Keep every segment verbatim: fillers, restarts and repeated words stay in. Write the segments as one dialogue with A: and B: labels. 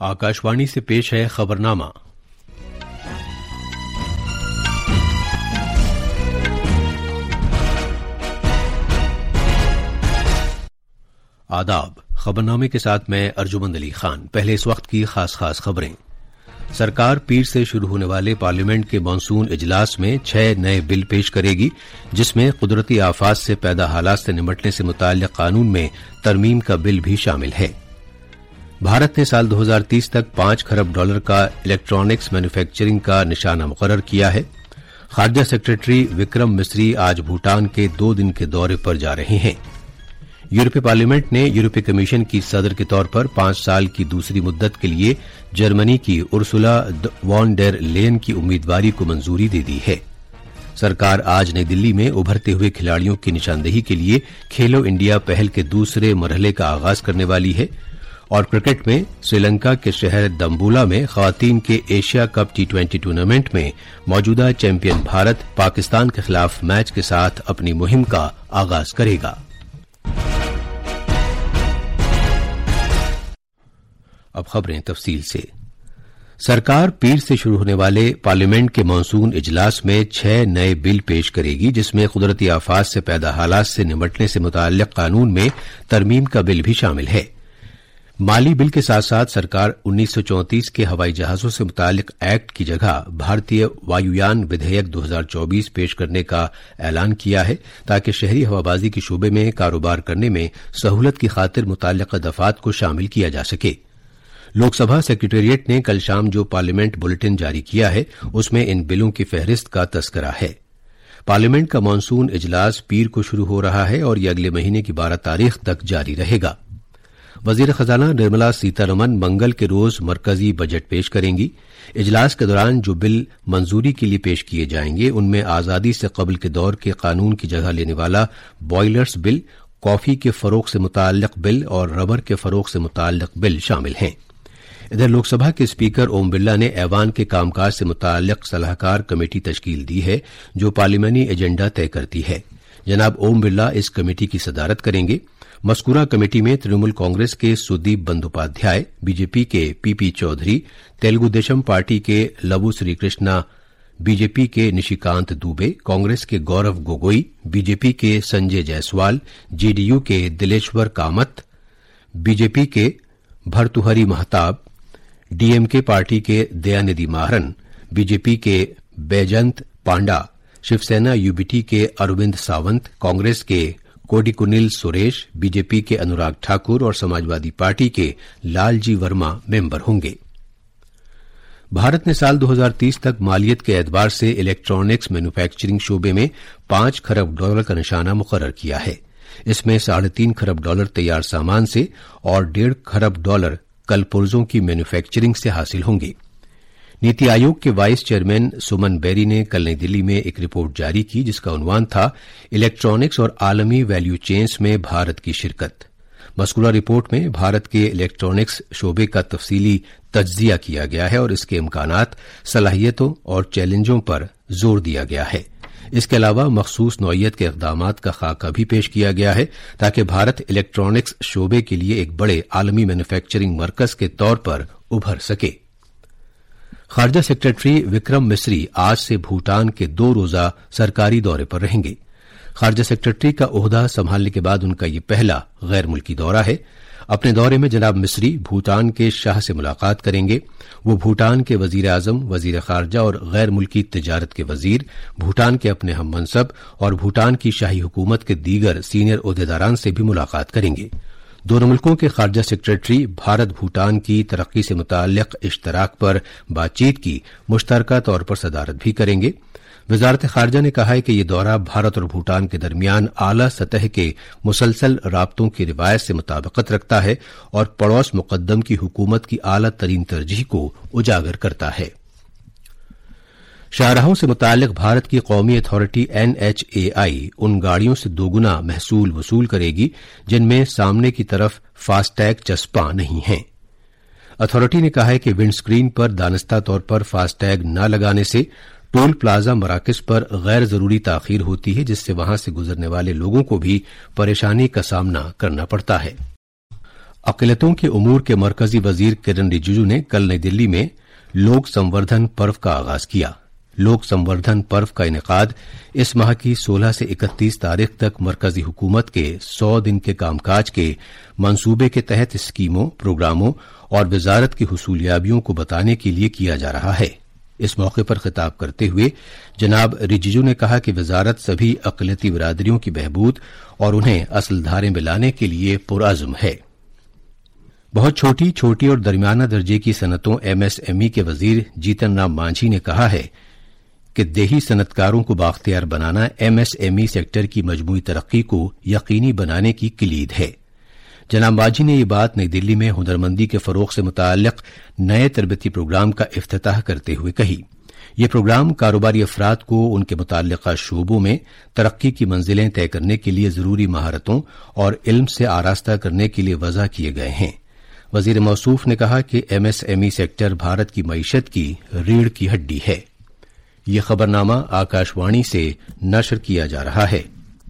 A: आकाशवाणी से पेश है खबरनामा। आदाब। खबरनामे के साथ मैं अर्जुमंद अली खान। पहले इस वक्त की खास खास खबरें। सरकार पीर से शुरू होने वाले पार्लियामेंट के मानसून इजलास में छह नए बिल पेश करेगी, जिसमें कुदरती आफात से पैदा हालात से निपटने से मुताल्लिक कानून में तरमीम का बिल भी शामिल है। भारत ने साल दो हज़ार तीस तक पांच खरब डॉलर का इलेक्ट्रॉनिक्स मैन्युफैक्चरिंग का निशाना मुकर्रर किया है। खारजा सेक्रेटरी विक्रम मिस्री आज भूटान के दो दिन के दौरे पर जा रहे हैं। यूरोपीय पार्लियामेंट ने यूरोपीय कमीशन की सदर के तौर पर पांच साल की दूसरी मुद्दत के लिए जर्मनी की उर्सुला वॉन डेर लेयन की उम्मीदवारी को मंजूरी दे दी है। सरकार आज नई दिल्ली में उभरते हुए खिलाड़ियों की निशानदेही के लिए खेलो इंडिया पहल के दूसरे मरहले का आगाज करने वाली है। और क्रिकेट में श्रीलंका के शहर दम्बुला में खवातीन के Asia cup T twenty tournament में मौजूदा चैंपियन भारत पाकिस्तान के खिलाफ मैच के साथ अपनी मुहिम का आगाज करेगा। अब खबरें तफसील से। सरकार पीर से शुरू होने वाले पार्लियामेंट के मानसून इजलास में छह नए बिल पेश करेगी, जिसमें कुदरती आफात से पैदा हालात से निपटने से मुताल्लिक कानून में तरमीम का बिल भी शामिल है। माली बिल के साथ साथ सरकार उन्नीस सौ चौंतीस के हवाई जहाजों से मुताल्लिक एक्ट की जगह भारतीय वायुयान विधेयक दो हज़ार चौबीस पेश करने का ऐलान किया है, ताकि शहरी हवाबाजी के शोबे में कारोबार करने में सहूलत की खातिर मुताल्लिका दफात को शामिल किया जा सके। लोकसभा सेक्रेटेरिएट ने कल शाम जो पार्लियामेंट बुलेटिन जारी किया है, उसमें इन बिलों की फहरिस्त का तस्करा है। पार्लियामेंट का मानसून इजलास पीर को शुरू हो रहा है और यह अगले महीने की बारह तारीख तक जारी रहेगा। वजीर खजाना निर्मला सीतारमन मंगल के रोज मरकजी बजट पेश करेंगी। इजलास के दौरान जो बिल मंजूरी के लिए पेश किए जाएंगे, उनमें आजादी से कबल के दौर के कानून की जगह लेने वाला बॉयलर्स बिल, कॉफी के फरोख से मुताल्लिक बिल और रबर के फरोख से मुताल्लिक बिल शामिल हैं। इधर लोकसभा के स्पीकर ओम बिरला ने ऐवान के कामकाज से मुताल्लिक सलाहकार कमेटी तश्कील दी है, जो पार्लियामानी एजेंडा तय करती है। जनाब ओम बिरला इस कमेटी की सदारत करेंगे। मस्कूरा कमेटी में तृणमूल कांग्रेस के सुदीप बंदोपाध्याय, बीजेपी के पीपी चौधरी, तेलुगु देशम पार्टी के लवु श्रीकृष्णा, बीजेपी के निशिकांत दुबे, कांग्रेस के गौरव गोगोई, बीजेपी के संजय जायसवाल, जेडीयू के दिलेश्वर कामत, बीजेपी के भर्तृहरि महताब, डीएमके पार्टी के दयानिधि माहरन, बीजेपी के बैजंत पांडा, शिवसेना यूबीटी के अरविंद सावंत, कांग्रेस के कोडिकुनिल सुरेश, बीजेपी के अनुराग ठाकुर और समाजवादी पार्टी के लालजी वर्मा मेंबर होंगे। भारत ने साल दो हज़ार तीस तक मालियत के एतबार से इलेक्ट्रॉनिक्स मैन्युफैक्चरिंग शोबे में पांच खरब डॉलर का निशाना मुकर्रर किया है। इसमें साढ़े तीन खरब डॉलर तैयार सामान से और डेढ़ खरब डॉलर कलपुर्जों की मैन्युफैक्चरिंग से हासिल होंगे। नीति आयोग के वाइस चेयरमैन सुमन बेरी ने कल नई दिल्ली में एक रिपोर्ट जारी की, जिसका उन्वान था इलेक्ट्रॉनिक्स और आलमी वैल्यू चेन्स में भारत की शिरकत। मस्कुरा रिपोर्ट में भारत के इलेक्ट्रॉनिक्स शोबे का तफसीली तज्जिया किया गया है और इसके इम्कानात, सलाहियतों और चैलेंजों पर जोर दिया गया है। इसके अलावा मखसूस नौइयत के इक़दामात का खाका भी पेश किया गया है, ताकि भारत इलेक्ट्रॉनिक्स शोबे के लिए एक बड़े आलमी मैन्युफैक्चरिंग मरकज के तौर पर उभर सके। खारजा सेक्रेटरी विक्रम मिस्री आज से भूटान के दो रोजा सरकारी दौरे पर रहेंगे। खारजा सेक्रेटरी का ओहदा संभालने के बाद उनका यह पहला गैर मुल्की दौरा है। अपने दौरे में जनाब मिस्री भूटान के शाह से मुलाकात करेंगे। वो भूटान के वजीर आजम, वजीर खारजा और गैर मुल्की तिजारत के वजीर, भूटान के अपने हम मनसब और भूटान की शाही हुकूमत के दीगर सीनियर ओहदेदारान से भी मुलाकात करेंगे। दोनों मुल्कों के खारजा सेक्रेटरी भारत भूटान की तरक्की से मुताल्लिक इश्तराक पर बातचीत की मुश्तरका तौर पर सदारत भी करेंगे। वजारत खारजा ने कहा है कि यह दौरा भारत और भूटान के दरमियान आला सतह के मुसलसल राब्तों की रिवायत से मुताबिकत रखता है और पड़ोस मुकद्दम की हुकूमत की आला तरीन तरजीह को उजागर करता है। शाहराहों से मुताल्लिक भारत की कौमी अथॉरिटी एनएचएआई उन गाड़ियों से दोगुना महसूल वसूल करेगी जिनमें सामने की तरफ फास्टैग चस्पा नहीं है। अथॉरिटी ने कहा है कि विंडस्क्रीन पर दानिस्ता तौर पर फास्टैग न लगाने से टोल प्लाजा मराकज पर गैर जरूरी ताखीर होती है, जिससे वहां से गुजरने वाले लोगों को भी परेशानी का सामना करना पड़ता है। اقلیتوں کے امور کے مرکزی وزیر کرن رجیجو نے کل نئی دلی میں لوک سموردھن پرو کا آغاز کیا. لوک سموردھن پرو کا انعقاد اس ماہ کی سولہ سے اکتیس تاریخ تک مرکزی حکومت کے سو دن کے کام کاج کے منصوبے کے تحت اسکیموں، پروگراموں اور وزارت کی حصولیابیوں کو بتانے کے لیے کیا جا رہا ہے. اس موقع پر خطاب کرتے ہوئے جناب رجیجو نے کہا کہ وزارت سبھی اقلیتی برادریوں کی بہبود اور انہیں اصل دھارے میں لانے کے لیے پرعزم ہے. بہت چھوٹی چھوٹی اور درمیانہ درجے کی صنعتوں ایم ایس ایم ای کے وزیر جیتن رام مانجھی نے کہا ہے کہ دیہی صنعتکاروں کو بااختیار بنانا M S M E sector کی مجموعی ترقی کو یقینی بنانے کی کلید ہے. جناب مانجھی نے یہ بات نئی دلی میں ہنرمندی کے فروغ سے متعلق نئے تربیتی پروگرام کا افتتاح کرتے ہوئے کہی. یہ پروگرام کاروباری افراد کو ان کے متعلقہ شعبوں میں ترقی کی منزلیں طے کرنے کے لیے ضروری مہارتوں اور علم سے آراستہ کرنے کے لیے وضع کیے گئے ہیں. وزیر موصوف نے کہا کہ M S M E sector Bharat کی معیشت کی ریڑھ کی ہڈی ہے. یہ خبرنامہ آکاشوانی سے نشر کیا جا رہا ہے.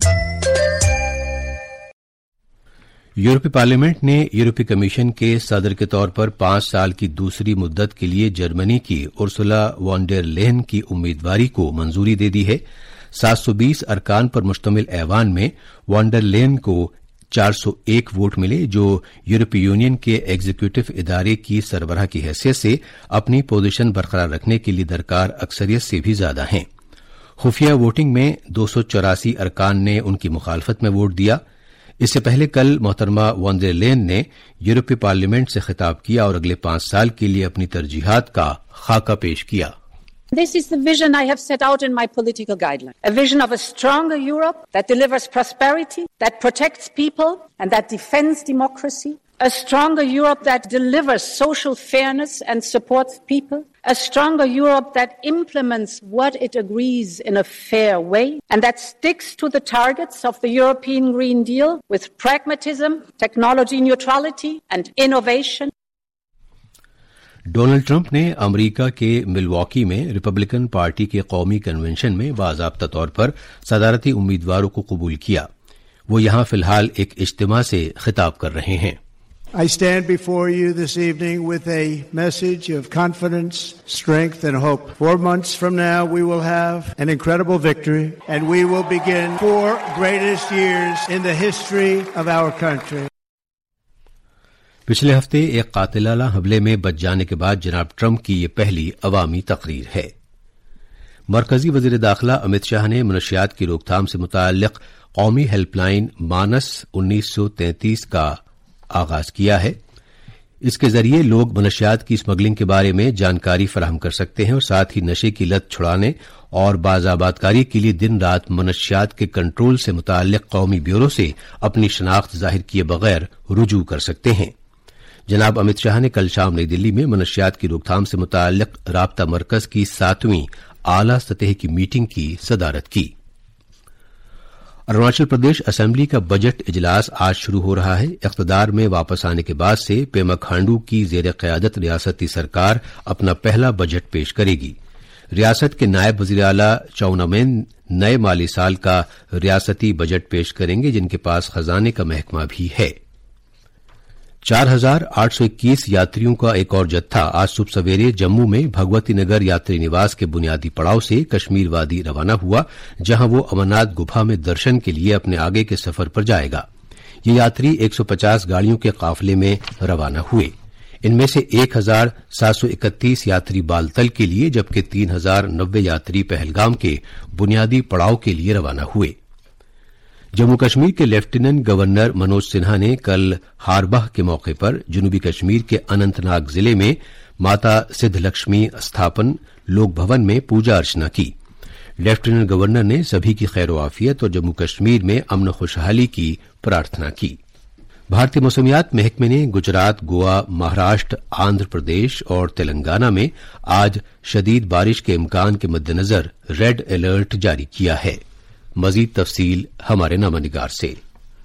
A: یورپی پارلیمنٹ نے یورپی کمیشن کے صدر کے طور پر پانچ سال کی دوسری مدت کے لیے جرمنی کی ارسولا وان ڈر لیئن کی امیدواری کو منظوری دے دی ہے. سات سو بیس ارکان پر مشتمل ایوان میں وان ڈر لیئن کو چار سو ایک ووٹ ملے، جو یورپی یونین کے ایگزیکٹو ادارے کی سربراہ کی حیثیت سے اپنی پوزیشن برقرار رکھنے کے لیے درکار اکثریت سے بھی زیادہ ہیں. خفیہ ووٹنگ میں دو سو چوراسی ارکان نے ان کی مخالفت میں ووٹ دیا. اس سے پہلے کل محترمہ وان ڈر لیئن نے یورپی پارلیمنٹ سے خطاب کیا اور اگلے پانچ سال کے لیے اپنی ترجیحات کا خاکہ پیش کیا.
B: This is the vision I have set out in my political guideline. A vision of a stronger Europe that delivers prosperity, that protects people, and that defends democracy. A stronger Europe that delivers social fairness and supports people. A stronger Europe that implements what it agrees in a fair way, and that sticks to the targets of the European Green Deal with pragmatism, technology neutrality, and innovation.
A: Donald Trump نے امریکہ کے Milwaukee میں Republican party کے قومی convention میں باضابطہ طور پر صدارتی امیدواروں کو قبول کیا. وہ یہاں فی الحال ایک اجتماع سے خطاب کر رہے ہیں.
C: I stand before you this evening with a message of confidence, strength, and hope. Four months from now, we will have an incredible victory, and we will begin four greatest years in the history of our country.
A: پچھلے ہفتے ایک قاتلانہ حملے میں بچ جانے کے بعد جناب ٹرمپ کی یہ پہلی عوامی تقریر ہے. مرکزی وزیر داخلہ امت شاہ نے منشیات کی روک تھام سے متعلق قومی ہیلپ لائن مانس انیس سو تینتیس کا آغاز کیا ہے. اس کے ذریعے لوگ منشیات کی اسمگلنگ کے بارے میں جانکاری فراہم کر سکتے ہیں اور ساتھ ہی نشے کی لت چھڑانے اور بازآباد کاری کے لیے دن رات منشیات کے کنٹرول سے متعلق قومی بیورو سے اپنی شناخت ظاہر کیے بغیر رجوع کر سکتے ہیں. جناب امت شاہ نے کل شام نئی دلی میں منشیات کی روک تھام سے متعلق رابطہ مرکز کی ساتویں اعلی سطح کی میٹنگ کی صدارت کی. اروناچل پردیش اسمبلی کا بجٹ اجلاس آج شروع ہو رہا ہے. اقتدار میں واپس آنے کے بعد سے پیما کھانڈو کی زیر قیادت ریاستی سرکار اپنا پہلا بجٹ پیش کرے گی. ریاست کے نائب وزیر اعلی چاؤنا مین نئے مالی سال کا ریاستی بجٹ پیش کریں گے، جن کے پاس خزانے کا محکمہ بھی ہے. چار ہزار آٹھ سو اکیس یاتریوں کا ایک اور جتھا آج صبح سویرے جموں میں بھگوتی نگر یاتری نواس کے بنیادی پڑاؤ سے کشمیر وادی روانہ ہوا، جہاں وہ امرناتھ گپھا میں درشن کے لیے اپنے آگے کے سفر پر جائے گا. یہ یاتری ایک سو پچاس گاڑیوں کے قافلے میں روانہ ہوئے. ان میں سے ایک ہزار سات سو اکتیس یاتری بالتل کے لیے جبکہ تین ہزار نوے یاتری پہلگام کے بنیادی پڑاؤ کے لیے روانہ ہوئے. جموں کشمیر کے لیفٹیننٹ گورنر منوج سنہا نے کل ہاربہ کے موقع پر جنوبی کشمیر کے اننت ناگ ضلع میں ماتا سدھ لکشمی استھاپن لوک بھون میں پوجا ارچنا کی. لیفٹیننٹ گورنر نے سبھی کی خیر و عافیت اور جموں کشمیر میں امن و خوشحالی کی پرارتھنا کی. بھارتی موسمیات محکمے نے گجرات، گوا، مہاراشٹر، آندھر پردیش اور تلنگانہ میں آج شدید بارش کے امکان کے مد نظر ریڈ الرٹ جاری کیا ہے. مزید تفصیل ہمارے نامہ نگار سے.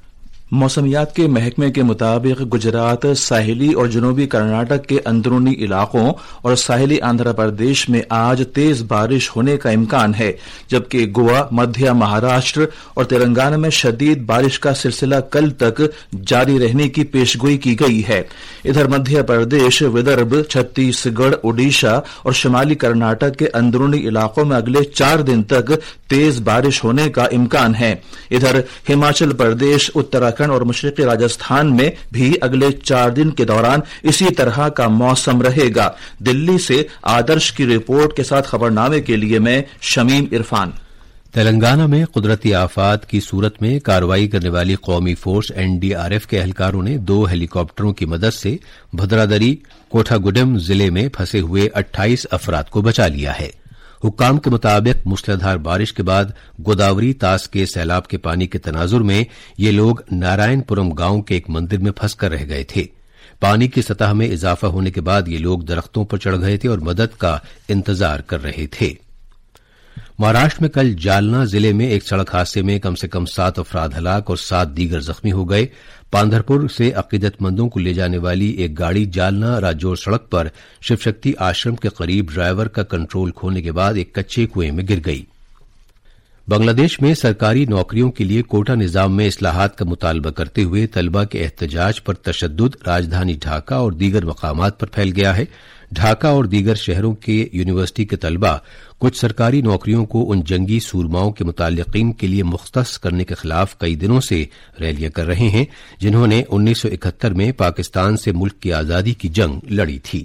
D: موسمیات کے محکمے کے مطابق گجرات، ساحلی اور جنوبی کرناٹک کے اندرونی علاقوں اور ساحلی آندھرا پردیش میں آج تیز بارش ہونے کا امکان ہے، جبکہ گوا، مدھیہ مہاراشٹر اور تلنگانہ میں شدید بارش کا سلسلہ کل تک جاری رہنے کی پیشگوئی کی گئی ہے۔ ادھر مدھیہ پردیش، ودربھ، چھتیس گڑھ، اڈیشہ اور شمالی کرناٹک کے اندرونی علاقوں میں اگلے چار دن تک تیز بارش ہونے کا امکان ہے۔ ادھر ہماچل پردیش، اتراکھنڈ اور مشرقی راجستھان میں بھی اگلے چار دن کے دوران اسی طرح کا موسم رہے گا۔ دلی سے آدرش کی رپورٹ کے ساتھ خبرنامے کے لیے میں شمیم عرفان۔
A: تلنگانہ میں قدرتی آفات کی صورت میں کارروائی کرنے والی قومی force N D R F کے اہلکاروں نے دو ہیلی کاپٹروں کی مدد سے بھدرادری، کوٹھا گڈم ضلع میں پھنسے ہوئے اٹھائیس افراد کو بچا لیا ہے۔ حکام کے مطابق موسلادھار بارش کے بعد گوداوری طاس کے سیلاب کے پانی کے تناظر میں یہ لوگ نارائن پورم گاؤں کے ایک مندر میں پھنس کر رہ گئے تھے۔ پانی کی سطح میں اضافہ ہونے کے بعد یہ لوگ درختوں پر چڑھ گئے تھے اور مدد کا انتظار کر رہے تھے۔ مہاراشٹر میں کل جالنا ضلع میں ایک سڑک حادثے میں کم سے کم سات افراد ہلاک اور سات دیگر زخمی ہو گئے۔ پاندھرپور سے عقیدت مندوں کو لے جانے والی ایک گاڑی جالنا راجور سڑک پر شیو شکتی آشرم کے قریب ڈرائیور کا کنٹرول کھونے کے بعد ایک کچے کنویں میں گر گئی۔ بنگلہ دیش میں سرکاری نوکریوں کے لیے کوٹا نظام میں اصلاحات کا مطالبہ کرتے ہوئے طلبہ کے احتجاج پر تشدد راجدھانی ڈھاکہ اور دیگر مقامات پر پھیل گیا ہے۔ ڈھاکہ اور دیگر شہروں کے یونیورسٹی کے طلبہ کچھ سرکاری نوکریوں کو ان جنگی سورماؤں کے متعلقین کے لیے مختص کرنے کے خلاف کئی دنوں سے ریلیاں کر رہے ہیں، جنہوں نے انیس سو اکہتر میں پاکستان سے ملک کی آزادی کی جنگ لڑی تھی۔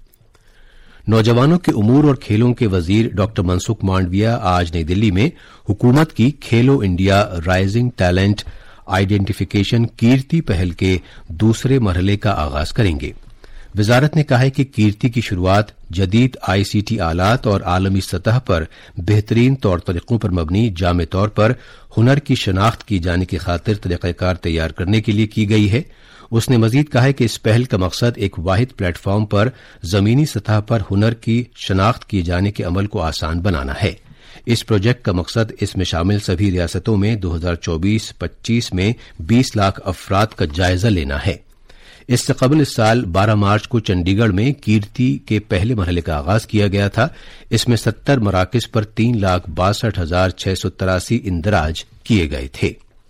A: نوجوانوں کے امور اور کھیلوں کے وزیر ڈاکٹر منسکھ مانڈویا آج نئی دلی میں حکومت کی Khelo India rising talent identification Kirti پہل کے دوسرے مرحلے کا آغاز کریں گے۔ وزارت نے کہا ہے کہ کیرتی کی شروعات جدید آئی سی ٹی آلات اور عالمی سطح پر بہترین طور طریقوں پر مبنی جامع طور پر ہنر کی شناخت کی جانے کی خاطر طریقہ کار تیار کرنے کے لیے کی گئی ہے۔ اس نے مزید کہا ہے کہ اس پہل کا مقصد ایک واحد پلیٹ فارم پر زمینی سطح پر ہنر کی شناخت کیے جانے کے عمل کو آسان بنانا ہے۔ اس پروجیکٹ کا مقصد اس میں شامل سبھی ریاستوں میں دو ہزار چوبیس پچیس میں بیس لاکھ افراد کا جائزہ لینا ہے۔ اس سے قبل اس سال بارہ مارچ کو چنڈی گڑھ میں کیرتی کے پہلے مرحلے کا آغاز کیا گیا تھا۔ اس میں ستر مراکز پر تین لاکھ باسٹھ ہزار چھ سو تراسی اندراج کیے گئے تھے۔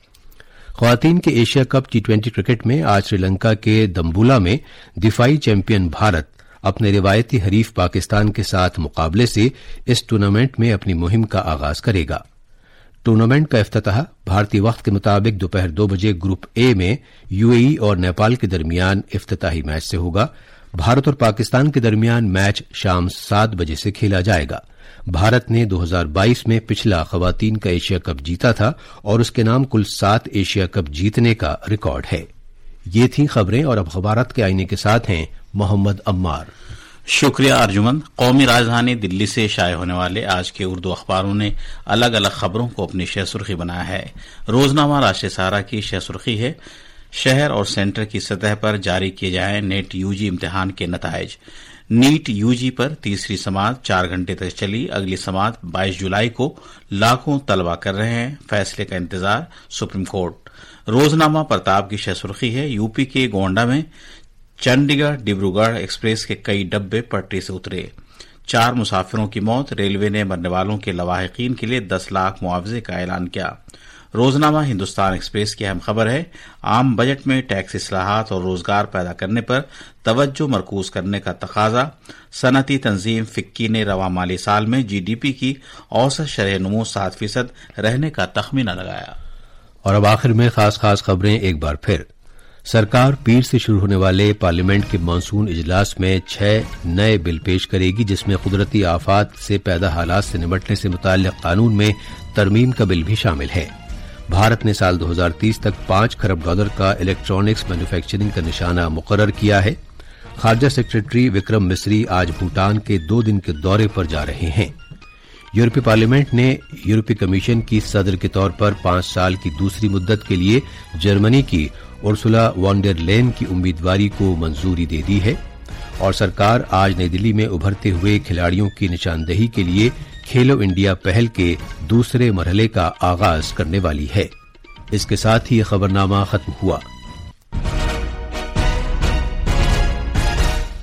A: خواتین کے Asia cup T twenty cricket میں آج سری لنکا کے دمبولا میں دفاعی چیمپئن بھارت اپنے روایتی حریف پاکستان کے ساتھ مقابلے سے اس ٹورنامنٹ میں اپنی مہم کا آغاز کرے گا۔ ٹورنامنٹ کا افتتاح بھارتی وقت کے مطابق دوپہر دو بجے گروپ اے میں یو اے ای اور نیپال کے درمیان افتتاحی میچ سے ہوگا۔ بھارت اور پاکستان کے درمیان میچ شام سات بجے سے کھیلا جائے گا۔ بھارت نے دو ہزار بائیس میں پچھلا خواتین کا ایشیا کپ جیتا تھا اور اس کے نام کل سات ایشیا کپ جیتنے کا ریکارڈ ہے۔ یہ تھیں خبریں اور اب خبرات کے آئینے کے ساتھ ہیں محمد عمار۔
E: شکریہ ارجمن۔ قومی راجدھانی دلی سے شائع ہونے والے آج کے اردو اخباروں نے الگ الگ خبروں کو اپنی شہ سرخی بنایا ہے۔ روزنامہ راشٹریہ سہارا کی شہ سرخی ہے، شہر اور سینٹر کی سطح پر جاری کیے جائیں نیٹ یو جی امتحان کے نتائج۔ نیٹ یو جی پر تیسری سماعت چار گھنٹے تک چلی، اگلی سماعت بائیس جولائی کو، لاکھوں طلبہ کر رہے ہیں فیصلے کا انتظار سپریم کورٹ۔ روزنامہ پرتاپ کی شہ سرخی ہے، یو پی کے گونڈا میں چنڈی گڑھ ڈبروگڑھ ایکسپریس کے کئی ڈبے پٹری سے اترے، چار مسافروں کی موت، ریلوے نے مرنے والوں کے لواحقین کے لیے دس لاکھ معاوضے کا اعلان کیا۔ روزنامہ ہندوستان ایکسپریس کی اہم خبر ہے، عام بجٹ میں ٹیکس اصلاحات اور روزگار پیدا کرنے پر توجہ مرکوز کرنے کا تقاضا، صنعتی تنظیم فکی نے رواں مالی سال میں جی ڈی پی کی اوسط شرح نمو سات فیصد رہنے کا تخمینہ لگایا۔
A: اور اب آخر میں خاص خاص خبریں ایک بار پھر۔ سرکار پیر سے شروع ہونے والے پارلیمنٹ کے مانسون اجلاس میں چھ نئے بل پیش کرے گی، جس میں قدرتی آفات سے پیدا حالات سے نمٹنے سے متعلق قانون میں ترمیم کا بل بھی شامل ہے۔ بھارت نے سال دو ہزار تیس تک پانچ کھرب ڈالر کا الیکٹرانکس مینوفیکچرنگ کا نشانہ مقرر کیا ہے۔ خارجہ سیکرٹری وکرم مسری آج بھوٹان کے دو دن کے دورے پر جا رہے ہیں۔ یورپی پارلیمنٹ نے یورپی کمیشن کی صدر کے طور پر پانچ سال کی دوسری مدت کے لیے جرمنی کی ارسولا وان ڈر لین کی امیدواری کو منظوری دے دی ہے۔ اور سرکار آج نئی دلی میں ابھرتے ہوئے کھلاڑیوں کی نشاندہی کے لیے کھیلو انڈیا پہل کے دوسرے مرحلے کا آغاز کرنے والی ہے۔ اس کے ساتھ ہی یہ خبرنامہ ختم ہوا۔